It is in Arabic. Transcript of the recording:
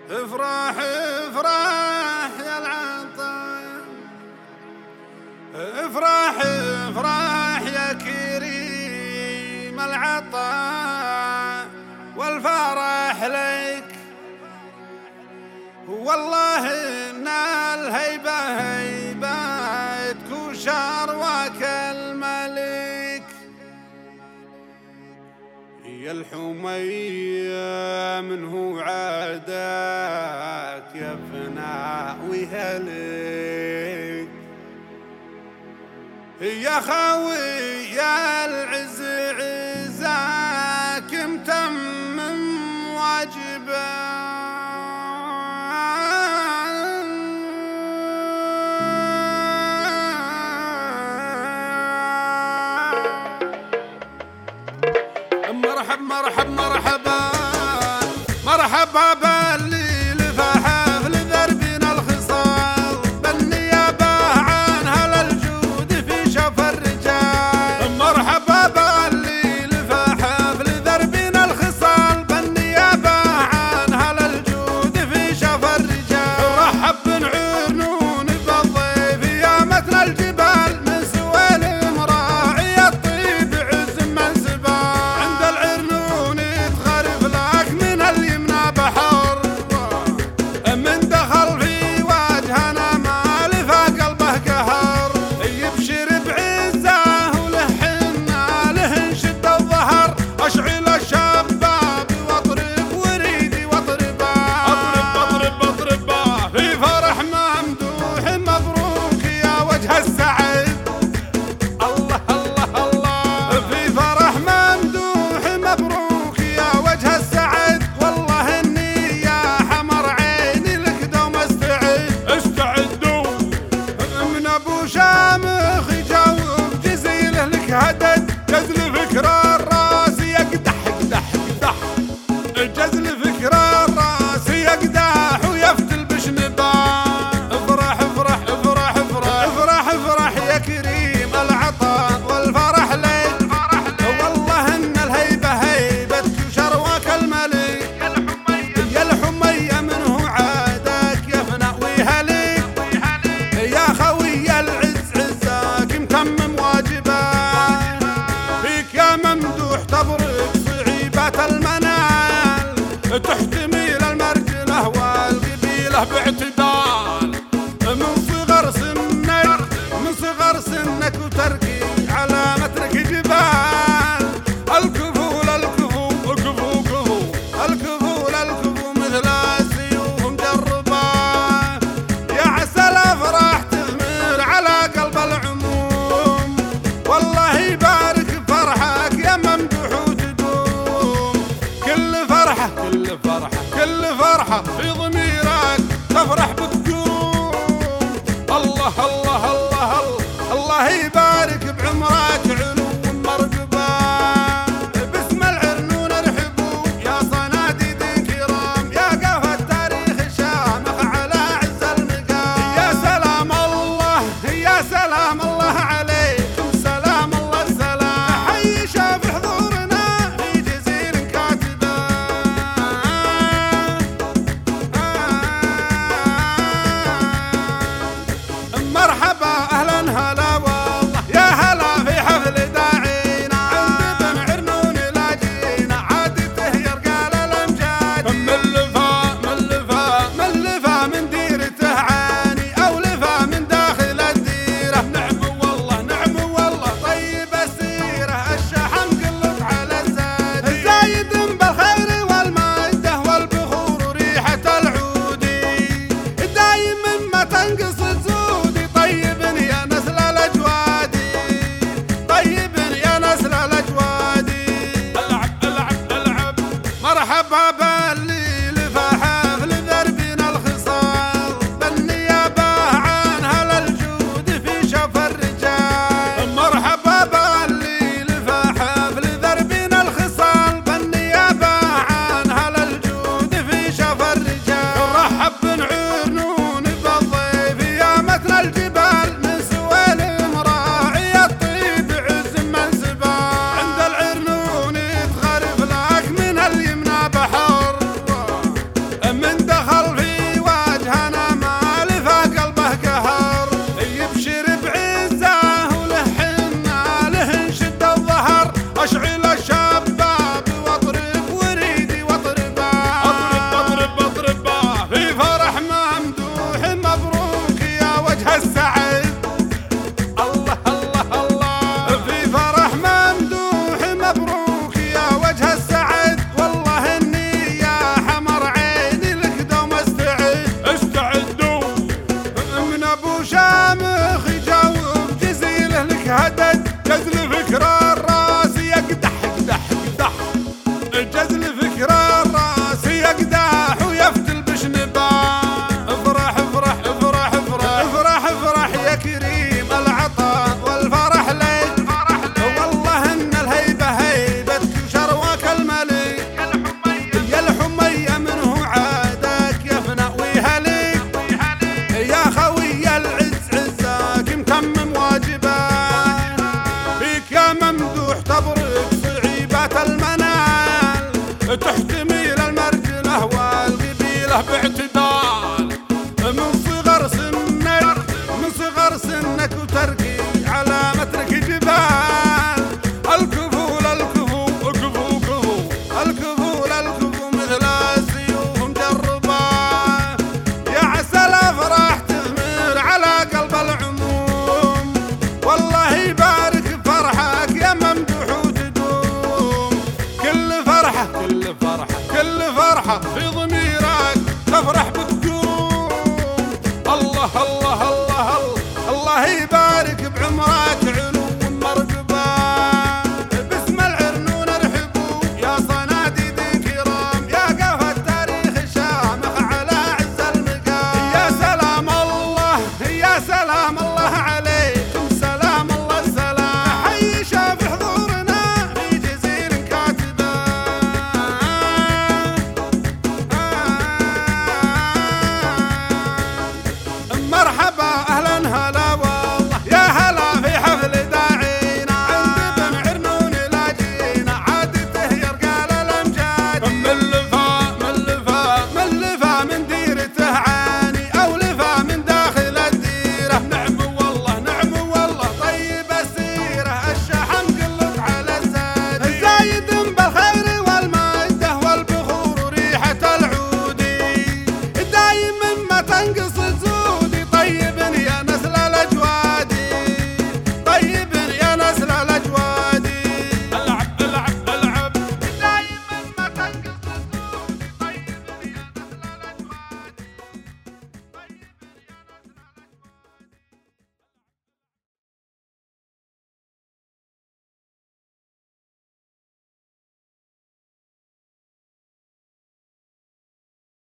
افرح افرح يا العطاء، افرح افرح يا كريم العطاء، والفرح لك والله ان الهيبة هيبتك وشروك الملك. يا الحمية منه عاداك يا فناء وهلك، يا خوي يا العز عزاك متمم واجبك. مرحب مرحب مرحبا مرحبا باللي لفحف لدربنا الخصال، بالنيابة عن هلا الجود في شف الرجال. مرحبا باللي لفحف لدربنا الخصال، بالنيابة عن هلا الجود في شف الرجال. رحب بن عرنون بالضيف يا متن الجبال، من سوالم راعي الطيب عز منسبه. أشعل الشباب واطرب وريدي واطربا، اطرب اطرب اطربا في فرح ممدوح. مبروك يا وجه السعد، الله الله الله في فرح ممدوح. مبروك يا وجه السعد، والله اني يا حمر عيني لك دوم استعد. استعدوا من ابو شامخ يجاوب جزيله لك هدد، جزل فكره جزل فكرة الراس يقدح ويفتل بشنبا. افرح افرح افرح افرح افرح افرح يا كريم العطاء، والفرح لك والله ان الهيبة هيبتك وشروك الملك. يا الحمية منه عادك يا فناء وهلك، يا خوي يا العز عزاك متمم واجبك. فيك يا ممدوح تبرك صعيبات المنال، تحتمي للمرجله والقبيله باعتدال. من صغر سنك وتركي على مترك جبال. الكفول الكفو كفو كفو الكفول الكفو مثل السيوف مجربه. يا عسى الافراح تثمر على قلب العموم، والله يبارك فرحك يا ممدوح وتدوم. كل فرحة كل فرحة في ضميرك تفرح